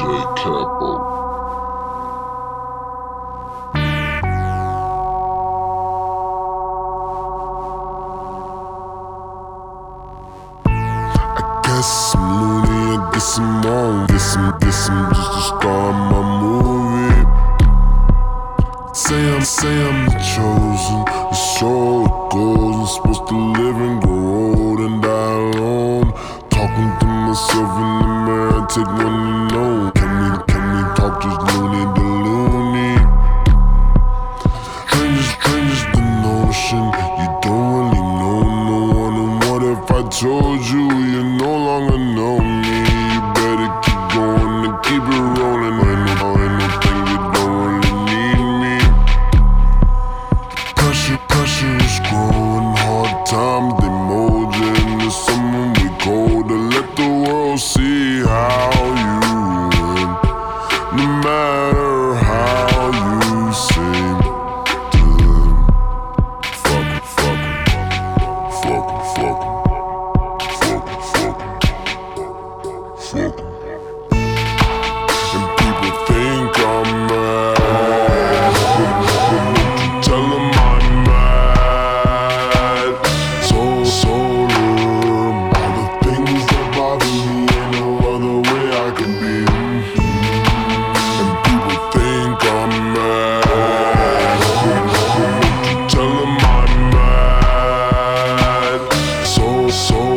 Capo. Guess I'm loony, I guess I'm on. Guess I'm just a star in my movie. Say I'm the chosen, it's so it goes. I'm supposed to live and grow old and die alone. Talking to myself in the mirror, take one to know. Can we talk just loony to loony? Strange the notion, you don't really know no one. And what if I told you you no longer know me? You better keep going and keep it rolling. Ain't no thing you don't really need me. Pressure is growing, hard times they mold you into someone we cold. To let the world see how you win, no matter how you seem to them. Fuck it. And people think I'm mad, but tell them I'm mad. So all the things that bother me, ain't no other way I can be. And people think I'm mad, but tell them I'm mad. So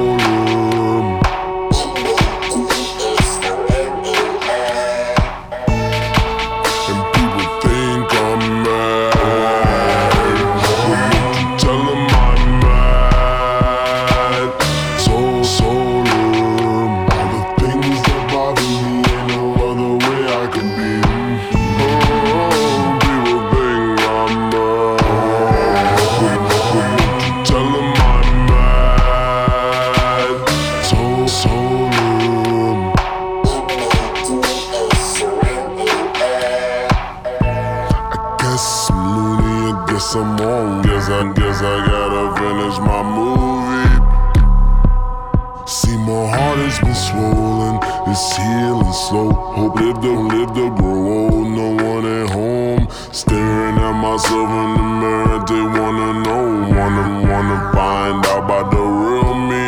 guess I'm on. Guess I gotta finish my movie. See, my heart has been swollen, it's healing slow. Hope live to grow old, no one at home. Staring at myself in the mirror, they wanna know, wanna find out about the real me.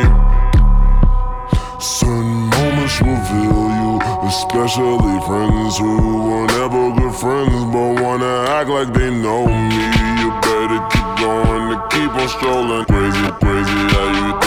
Certain moments reveal you, especially friends who were never good friends but wanna act like they know me. You better keep going and keep on strolling. Crazy how you